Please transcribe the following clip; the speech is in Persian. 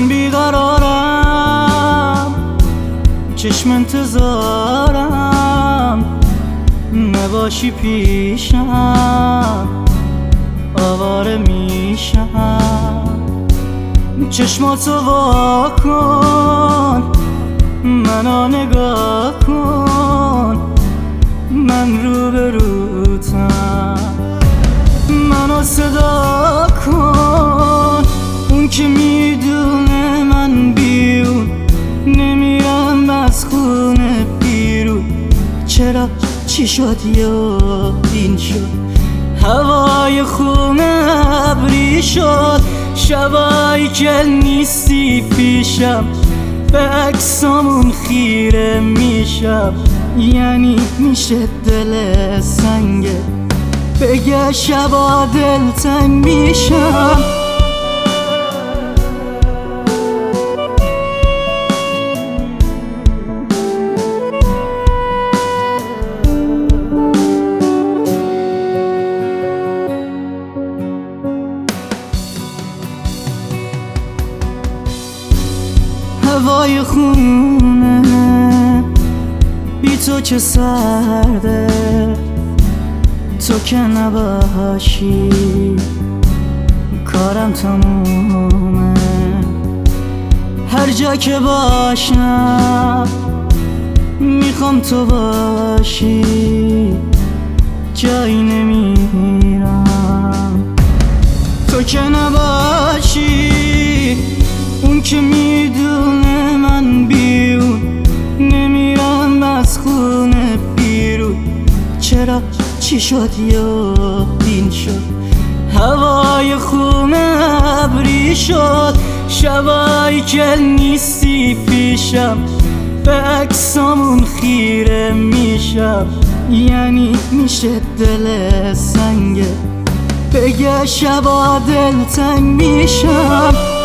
من بیقرارم، چشم انتظارم، نباشی پیشم آواره میشم. چشماتو وا کن، منو نگاه کن، من روبروتم. منو صدا کن، اون که میدونه من بیرون نمیرم از خونه بیرون. چرا چی شد یا این شد، هوای خونه ابری شد. شبایی که نیستی پیشم به عکسامون خیره میشم. یعنی میشه دل سنگه بگه شبا دلتنگ میشم. هوای خونه بی تو چه سرده، تو که نباشی کارم تمومه. هر جا که باشم میخوام تو باشی، جایی نمیرم تو که نباشی. اون که میدونه من بیرون نمیرم از خونه بیرون. چرا چی شد یا این شد، هوای خونه ابری شد. شبایی که نیستی پیشم به عکسامون خیره میشم. یعنی میشه دل سنگه بگه شبا دلتنگ میشم.